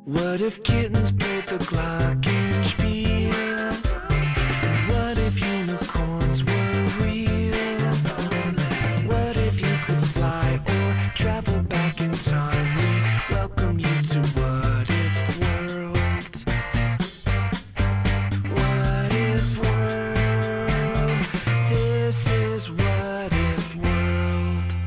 What if kittens played the glockenspiel? And what if unicorns were real? What if you could fly or travel back in time? We welcome you to What If World. What If World? This is What If World.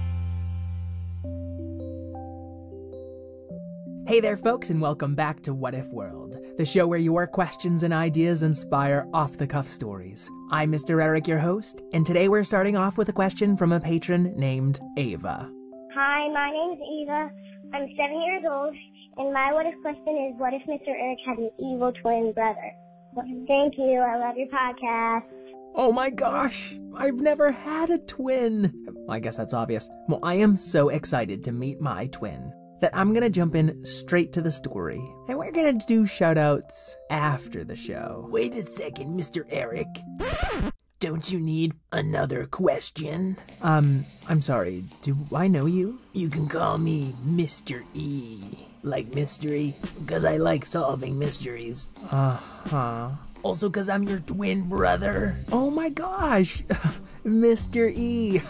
Hey there, folks, and welcome back to What If World, the show where your questions and ideas inspire off-the-cuff stories. I'm Mr. Eric, your host, and today we're starting off with a question from a patron named Ava. Hi, my name's Ava. I'm 7 years old, and my what if question is, what if Mr. Eric had an evil twin brother? Thank you. I love your podcast. Oh my gosh, I've never had a twin. I guess that's obvious. Well, I am so excited to meet my twin that I'm gonna jump in straight to the story, and we're gonna do shoutouts after the show. Wait a second, Mr. Eric. Don't you need another question? I'm sorry, do I know you? You can call me Mr. E. Like mystery, because I like solving mysteries. Uh-huh. Also because I'm your twin brother. Oh my gosh, Mr. E.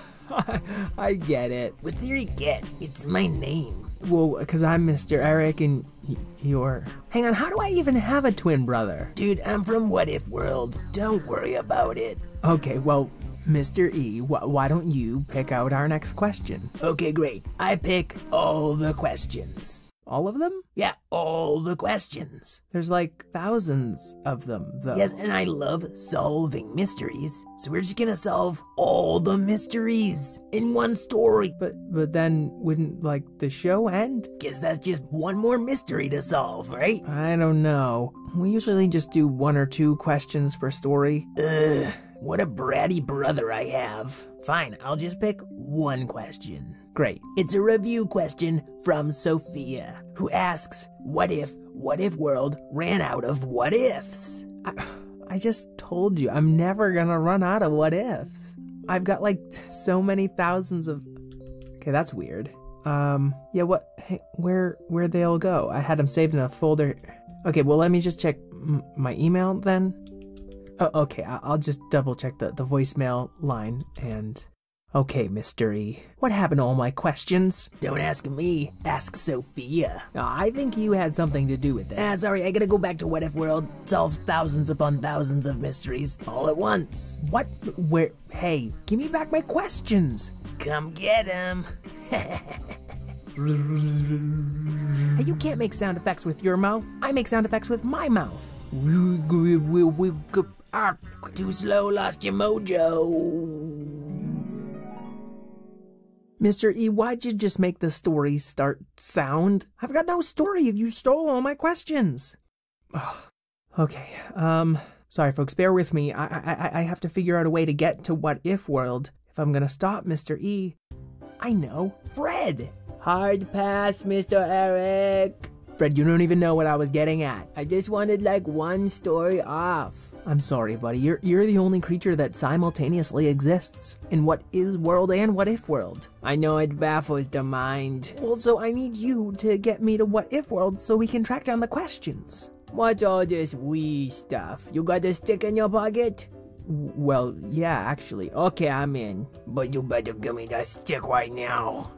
I get it. What do you get? It's my name. Well, because I'm Mr. Eric and you're... Hang on, how do I even have a twin brother? Dude, I'm from What If World. Don't worry about it. Okay, well, Mr. E, why don't you pick out our next question? Okay, great. I pick all the questions. All of them? Yeah, all the questions. There's like thousands of them, though. Yes, and I love solving mysteries. So we're just gonna solve all the mysteries in one story. But then wouldn't, like, the show end? Guess that's just one more mystery to solve, right? I don't know. We usually just do 1 or 2 questions per story. Ugh, what a bratty brother I have. Fine, I'll just pick 1 question. Great. It's a review question from Sophia, who asks, what if World ran out of what ifs? I just told you, I'm never gonna run out of what ifs. I've got like so many thousands of... Okay, that's weird. Yeah, what? Hey, where they all go? I had them saved in a folder. Okay, well, let me just check my email then. Oh, okay, I'll just double check the voicemail line and... Okay, Mr. E. What happened to all my questions? Don't ask me, ask Sophia. I think you had something to do with it. Sorry, I gotta go back to What If World, solve thousands upon thousands of mysteries, all at once. What? Where? Hey, give me back my questions. Come get them. Hey, you can't make sound effects with your mouth. I make sound effects with my mouth. Too slow, lost your mojo. Mr. E, why'd you just make the story start sound? I've got no story. You stole all my questions. Ugh. Okay, sorry folks, bear with me. I have to figure out a way to get to What If World if I'm gonna stop Mr. E. I know, Fred. Hard pass, Mr. Eric. Fred, you don't even know what I was getting at. I just wanted like 1 story off. I'm sorry, buddy. You're the only creature that simultaneously exists in What Is World and What If World. I know it baffles the mind. Also, I need you to get me to What If World so we can track down the questions. What's all this wee stuff? You got a stick in your pocket? Well, yeah, actually. Okay, I'm in. But you better give me that stick right now.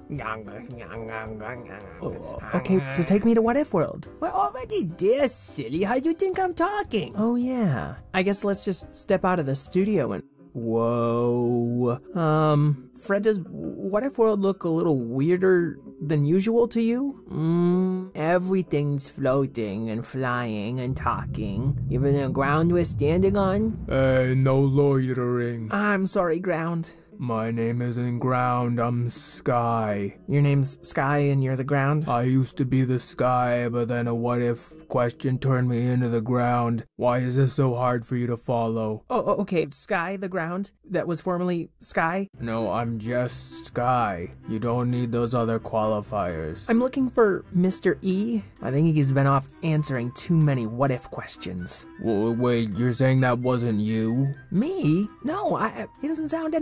Okay, so take me to What If World. We're already there, silly. How do you think I'm talking? Oh, yeah. I guess let's just step out of the studio and... Whoa. Fred, does What If World look a little weirder than usual to you? Everything's floating and flying and talking. Even the ground we're standing on? Hey, no loitering. I'm sorry, ground. My name isn't Ground, I'm Sky. Your name's Sky and you're the ground? I used to be the sky, but then a what if question turned me into the ground. Why is this so hard for you to follow? Oh, okay. Sky, the ground, that was formerly Sky? No, I'm just Sky. You don't need those other qualifiers. I'm looking for Mr. E. I think he's been off answering too many what if questions. Wait, you're saying that wasn't you? Me? No, he doesn't sound anything like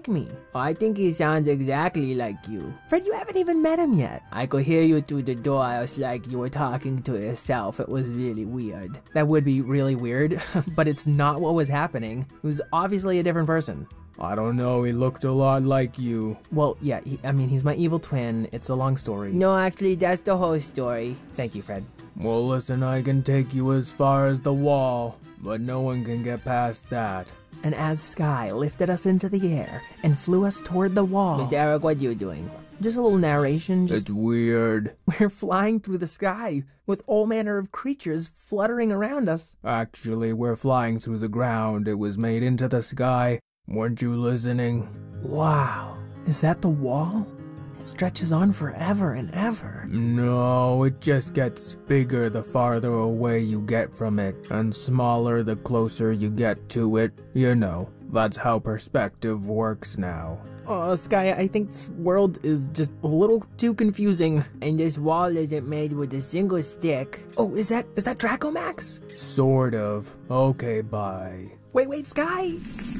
like me. I think he sounds exactly like you. Fred, you haven't even met him yet. I could hear you through the door. It was like you were talking to yourself. It was really weird. That would be really weird, but it's not what was happening. He was obviously a different person. I don't know, he looked a lot like you. Well, yeah, he's my evil twin. It's a long story. No, actually, that's the whole story. Thank you, Fred. Well, listen, I can take you as far as the wall, but no one can get past that. And as Sky lifted us into the air and flew us toward the wall. Mr. Eric, what are you doing? Just a little narration. It's weird. We're flying through the sky with all manner of creatures fluttering around us. Actually, we're flying through the ground. It was made into the sky. Weren't you listening? Wow. Is that the wall? It stretches on forever and ever. No, it just gets bigger the farther away you get from it, and smaller the closer you get to it. You know, that's how perspective works now. Oh, Sky, I think this world is just a little too confusing. And this wall isn't made with a single stick. Oh, is that Dracomax? Sort of. Okay, bye. Wait, Sky!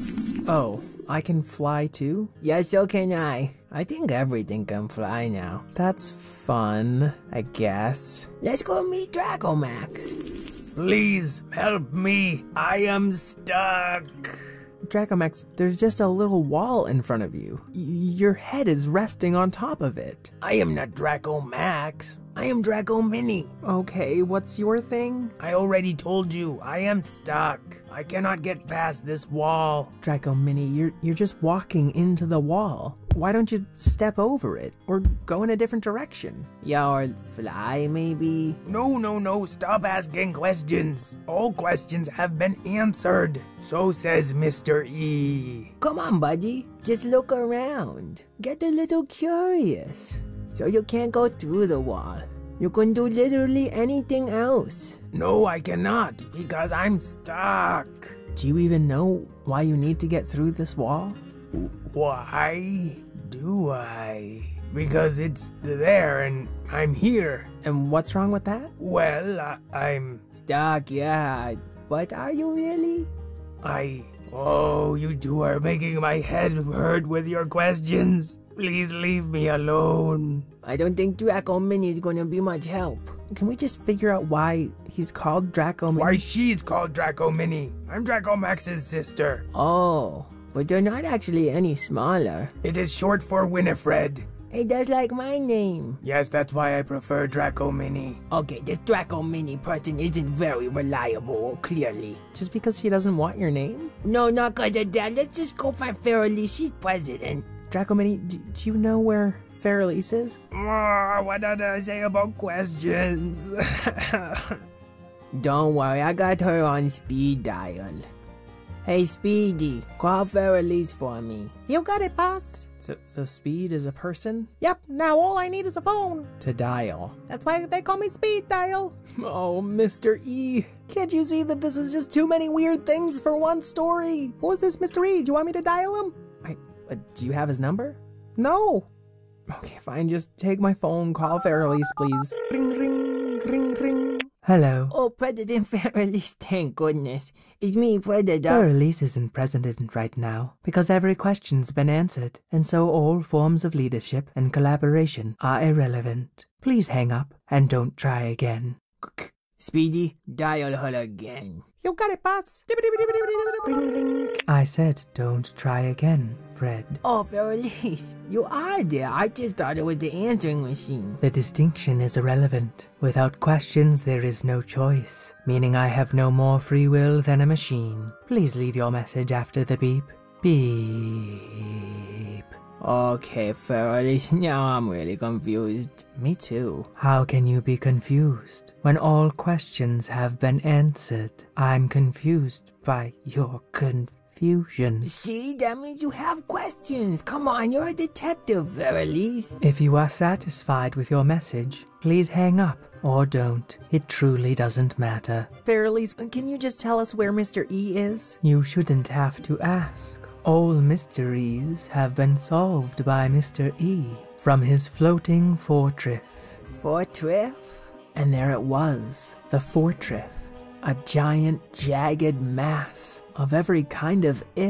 Oh, I can fly too? Yes, so can I. I think everything can fly now. That's fun, I guess. Let's go meet Dracomax. Please help me. I am stuck. Dracomax, there's just a little wall in front of you. Your head is resting on top of it. I am not Draco Max. I am Draco Mini. Okay, what's your thing? I already told you, I am stuck. I cannot get past this wall. Draco Mini, you're just walking into the wall. Why don't you step over it or go in a different direction? Yeah, or fly maybe? No, stop asking questions. All questions have been answered. So says Mr. E. Come on, buddy. Just look around. Get a little curious. So you can't go through the wall. You can do literally anything else. No, I cannot, because I'm stuck. Do you even know why you need to get through this wall? Why do I? Because it's there and I'm here. And what's wrong with that? Well, I'm stuck, yeah. But are you really? Oh, you two are making my head hurt with your questions. Please leave me alone. I don't think Draco Mini is gonna be much help. Can we just figure out why he's called Draco Mini? Why she's called Draco Mini. I'm Draco Max's sister. Oh, but they're not actually any smaller. It is short for Winifred. Hey, that's like my name. Yes, that's why I prefer Draco Mini. Okay, this Draco Mini person isn't very reliable, clearly. Just because she doesn't want your name? No, not because of that. Let's just go find Farrelly. She's president. Draco Mini, do you know where Farrelly is? What did I say about questions? Don't worry, I got her on speed dial. Hey, Speedy, call Farrelly's for me. You got it, boss. So Speed is a person? Yep, now all I need is a phone. To dial. That's why they call me Speed Dial. Oh, Mr. E. Can't you see that this is just too many weird things for one story? Who's this Mr. E? Do you want me to dial him? Do you have his number? No. Okay, fine, just take my phone, call Farrelly's, please. Ring, ring, ring, ring. Hello. Oh, President Farrelly, thank goodness. It's me, Fred the Dog. Farrelly isn't president right now because every question's been answered, and so all forms of leadership and collaboration are irrelevant. Please hang up and don't try again. Speedy, dial her again. You got it, boss. Ring, ring. I said don't try again, Fred. Oh, Farrelly, you are there. I just thought it was the answering machine. The distinction is irrelevant. Without questions, there is no choice, meaning I have no more free will than a machine. Please leave your message after the beep. Beep. Okay, Farrelly, now I'm really confused. Me too. How can you be confused when all questions have been answered? I'm confused by your confusion. See, that means you have questions. Come on, you're a detective, Farrelly. If you are satisfied with your message, please hang up or don't. It truly doesn't matter. Farrelly, can you just tell us where Mr. E is? You shouldn't have to ask. All mysteries have been solved by Mr. E from his floating fortress. Fortress? And there it was, the fortress. A giant, jagged mass of every kind of if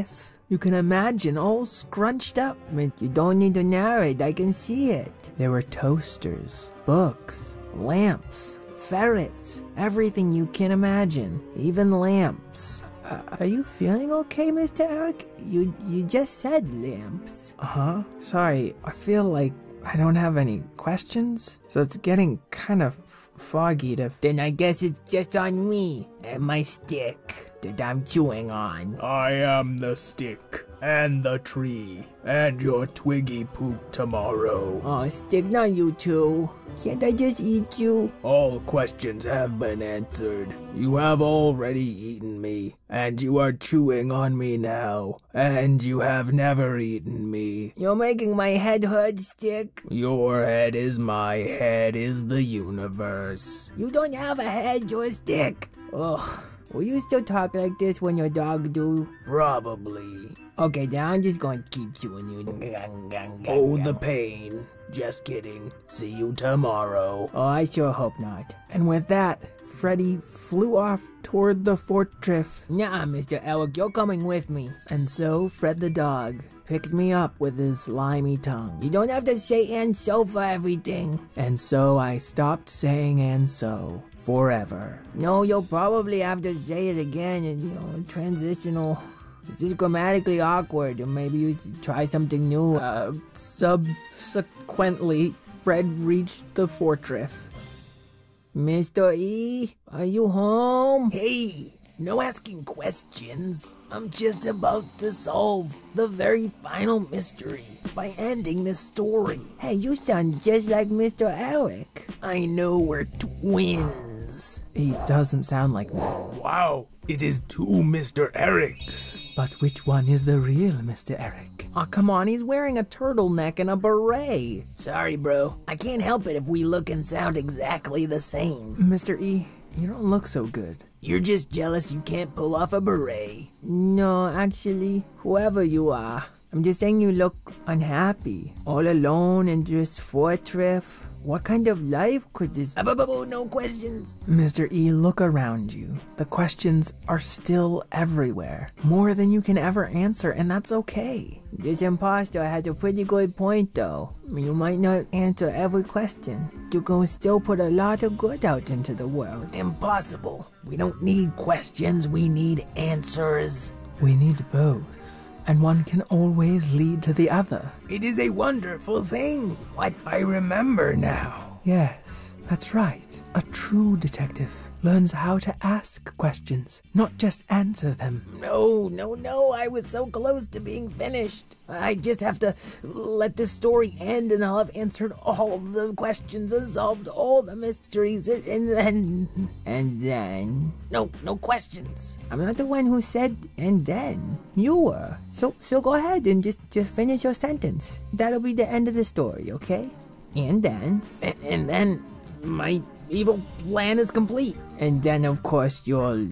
You can imagine all scrunched up. But you don't need to narrate, I can see it. There were toasters, books, lamps, ferrets, everything you can imagine, even lamps. Are you feeling okay, Mr. Eric? You just said lamps. Huh? Sorry, I feel like I don't have any questions, so it's getting kind of foggy to... Then I guess it's just on me and my stick that I'm chewing on. I am the stick and the tree and your twiggy poop tomorrow. Oh, stick, not you two. Can't I just eat you? All questions have been answered. You have already eaten me, and you are chewing on me now, and you have never eaten me. You're making my head hurt, Stick. Your head is my head is the universe. You don't have a head, you're a stick. Ugh. Will you still talk like this when your dog do? Probably. Okay, then I'm just going to keep chewing you. Oh, the pain. Just kidding. See you tomorrow. Oh, I sure hope not. And with that, Freddy flew off toward the fortress. Nah, Mr. Eric, you're coming with me. And so Fred the dog picked me up with his slimy tongue. You don't have to say "and so" for everything. And so I stopped saying "and so" forever. No, you'll probably have to say it again, and transitional. It's just grammatically awkward, or maybe you should try something new. Subsequently, Fred reached the fortress. Mr. E, are you home? Hey, no asking questions. I'm just about to solve the very final mystery by ending this story. Hey, you sound just like Mr. Eric. I know we're twins. He doesn't sound like me. Wow, it is two Mr. Erics. But which one is the real Mr. Eric? Aw, come on, he's wearing a turtleneck and a beret. Sorry, bro. I can't help it if we look and sound exactly the same. Mr. E, you don't look so good. You're just jealous you can't pull off a beret. No, actually, whoever you are, I'm just saying you look unhappy. All alone in this fortress. What kind of life could this... No questions. Mr. E, look around you. The questions are still everywhere. More than you can ever answer, and that's okay. This imposter has a pretty good point, though. You might not answer every question. You can still put a lot of good out into the world. Impossible. We don't need questions, we need answers. We need both. And one can always lead to the other. It is a wonderful thing. What I remember now. Yes, that's right. A true detective learns how to ask questions, not just answer them. No, I was so close to being finished. I just have to let this story end and I'll have answered all of the questions and solved all the mysteries and then... No questions. I'm not the one who said "and then." You were. So go ahead and just finish your sentence. That'll be the end of the story, okay? And then... And then my evil plan is complete. And then, of course, You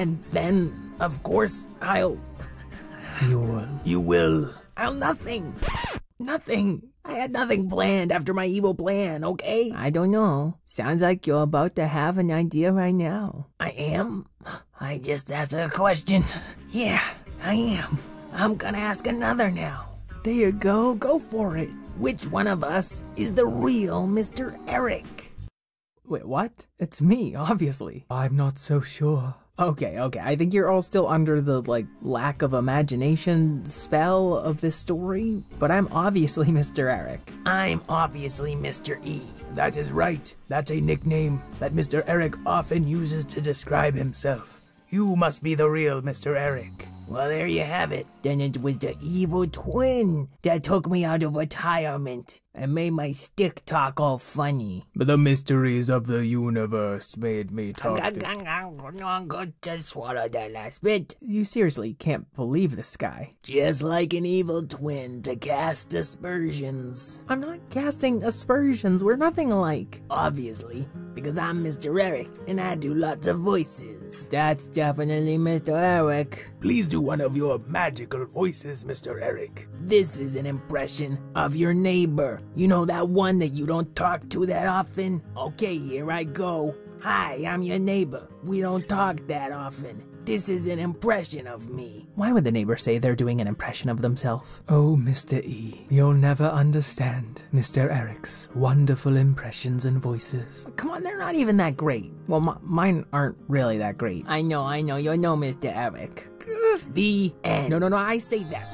will. I'll nothing. I had nothing planned after my evil plan, okay? I don't know. Sounds like you're about to have an idea right now. I am? I just asked a question. Yeah, I am. I'm gonna ask another now. There you go. Go for it. Which one of us is the real Mr. Eric? Wait, what? It's me, obviously. I'm not so sure. Okay, I think you're all still under the, lack of imagination spell of this story, but I'm obviously Mr. Eric. I'm obviously Mr. E. That is right. That's a nickname that Mr. Eric often uses to describe himself. You must be the real Mr. Eric. Well, there you have it. Then it was the evil twin that took me out of retirement and made my stick talk all funny. But the mysteries of the universe made me talk Just swallow that last bit. You seriously can't believe this guy. Just like an evil twin to cast aspersions. I'm not casting aspersions. We're nothing alike. Obviously, because I'm Mr. Eric and I do lots of voices. That's definitely Mr. Eric. Please do one of your magical voices, Mr. Eric. This is an impression of your neighbor. You know that one that you don't talk to that often? Okay, here I go. Hi, I'm your neighbor. We don't talk that often. This is an impression of me. Why would the neighbor say they're doing an impression of themselves? Oh, Mr. E, you'll never understand Mr. Eric's wonderful impressions and voices. Come on, they're not even that great. Well, mine aren't really that great. I know, you know, Mr. Eric. The end. No, I say that.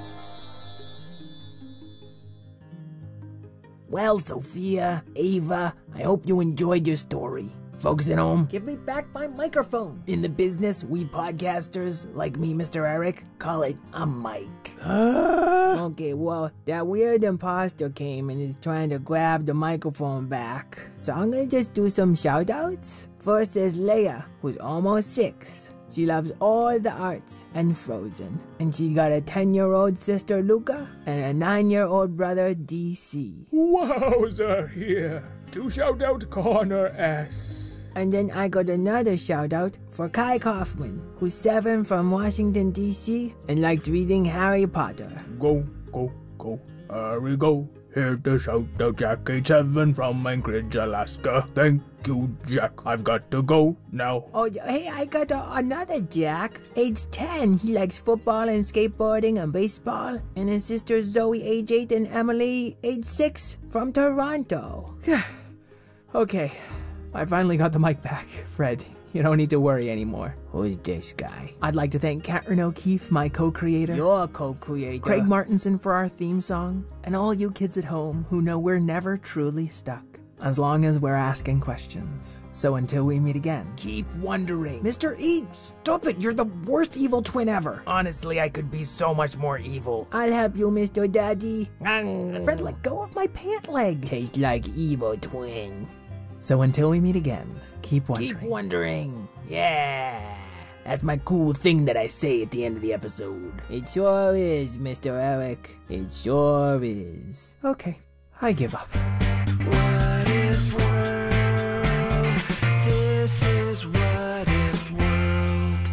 Well, Sophia, Ava, I hope you enjoyed your story. Folks at home, Give me back my microphone. in the business, we podcasters, like me, Mr. Eric, call it a mic. Okay, well, that weird imposter came and is trying to grab the microphone back. So I'm gonna just do some shout-outs. First is Leia, who's almost 6. She loves all the arts and Frozen. And she's got a 10-year-old sister, Luca, and a 9-year-old brother, DC. Wowza here. To shout out Connor S. And then I got another shout out for Kai Kaufman, who's 7 from Washington, D.C. and likes reading Harry Potter. Go. Here we go. Here to shout out Jack, age 7 from Anchorage, Alaska. Thank you, Jack. I've got to go now. Oh, hey, I got another Jack. Age 10, he likes football and skateboarding and baseball. And his sisters Zoe, age 8, and Emily, age 6, from Toronto. Okay, I finally got the mic back. Fred, you don't need to worry anymore. Who's this guy? I'd like to thank Catherine O'Keefe, my co-creator. Your co-creator. Craig Martinson for our theme song, and all you kids at home who know we're never truly stuck, as long as we're asking questions. So until we meet again, Keep wondering. Mr. E, stop it, you're the worst evil twin ever. Honestly, I could be so much more evil. I'll help you, Mr. Daddy. Fred, let go of my pant leg. Tastes like evil twin. So until we meet again, keep wondering. Keep wondering. Yeah. That's my cool thing that I say at the end of the episode. It sure is, Mr. Eric. It sure is. Okay, I give up. What if world? This is what if world.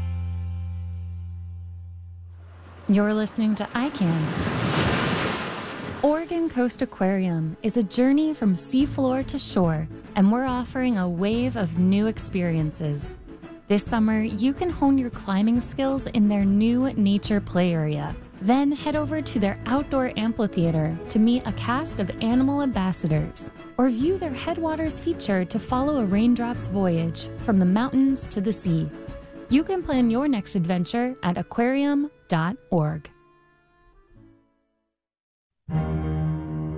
You're listening to ICANN. Oregon Coast Aquarium is a journey from seafloor to shore, and we're offering a wave of new experiences. This summer, you can hone your climbing skills in their new nature play area. Then head over to their outdoor amphitheater to meet a cast of animal ambassadors, or view their Headwaters feature to follow a raindrop's voyage from the mountains to the sea. You can plan your next adventure at aquarium.org.